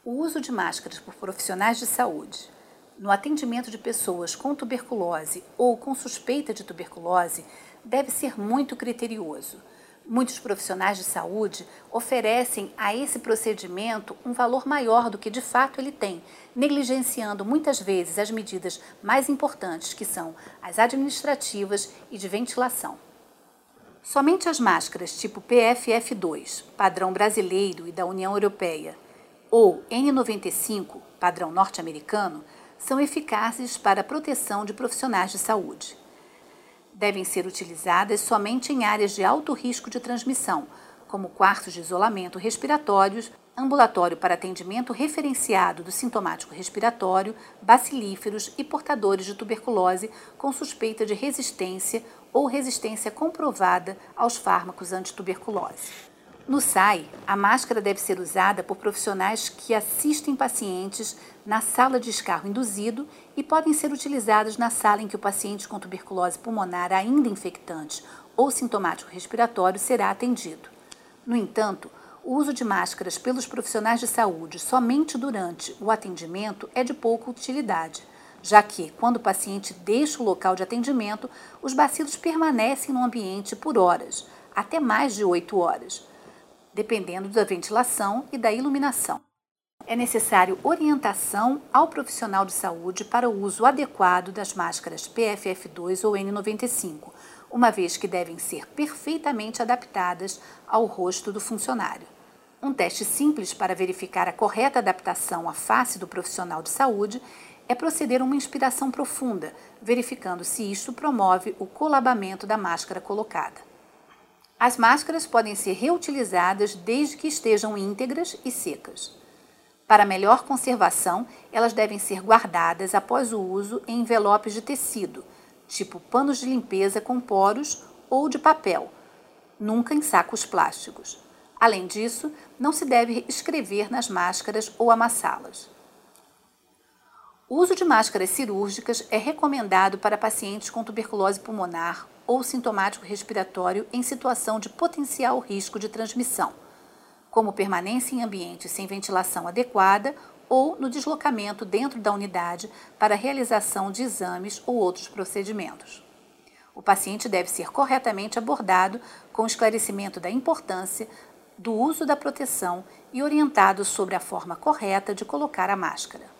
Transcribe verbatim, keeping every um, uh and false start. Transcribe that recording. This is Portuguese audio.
O uso de máscaras por profissionais de saúde no atendimento de pessoas com tuberculose ou com suspeita de tuberculose deve ser muito criterioso. Muitos profissionais de saúde oferecem a esse procedimento um valor maior do que de fato ele tem, negligenciando muitas vezes as medidas mais importantes, que são as administrativas e de ventilação. Somente as máscaras tipo P F F dois, padrão brasileiro e da União Europeia, ou N noventa e cinco, padrão norte-americano, são eficazes para a proteção de profissionais de saúde. Devem ser utilizadas somente em áreas de alto risco de transmissão, como quartos de isolamento respiratórios, ambulatório para atendimento referenciado do sintomático respiratório, bacilíferos e portadores de tuberculose com suspeita de resistência ou resistência comprovada aos fármacos antituberculose. No S A I, a máscara deve ser usada por profissionais que assistem pacientes na sala de escarro induzido e podem ser utilizadas na sala em que o paciente com tuberculose pulmonar ainda infectante ou sintomático respiratório será atendido. No entanto, o uso de máscaras pelos profissionais de saúde somente durante o atendimento é de pouca utilidade, já que, quando o paciente deixa o local de atendimento, os bacilos permanecem no ambiente por horas, até mais de oito horas, dependendo da ventilação e da iluminação. É necessário orientação ao profissional de saúde para o uso adequado das máscaras P F F dois ou N noventa e cinco, uma vez que devem ser perfeitamente adaptadas ao rosto do funcionário. Um teste simples para verificar a correta adaptação à face do profissional de saúde é proceder a uma inspiração profunda, verificando se isto promove o colabamento da máscara colocada. As máscaras podem ser reutilizadas desde que estejam íntegras e secas. Para melhor conservação, elas devem ser guardadas após o uso em envelopes de tecido, tipo panos de limpeza com poros ou de papel, nunca em sacos plásticos. Além disso, não se deve escrever nas máscaras ou amassá-las. O uso de máscaras cirúrgicas é recomendado para pacientes com tuberculose pulmonar ou sintomático respiratório em situação de potencial risco de transmissão, como permanência em ambiente sem ventilação adequada ou no deslocamento dentro da unidade para a realização de exames ou outros procedimentos. O paciente deve ser corretamente abordado com esclarecimento da importância do uso da proteção e orientado sobre a forma correta de colocar a máscara.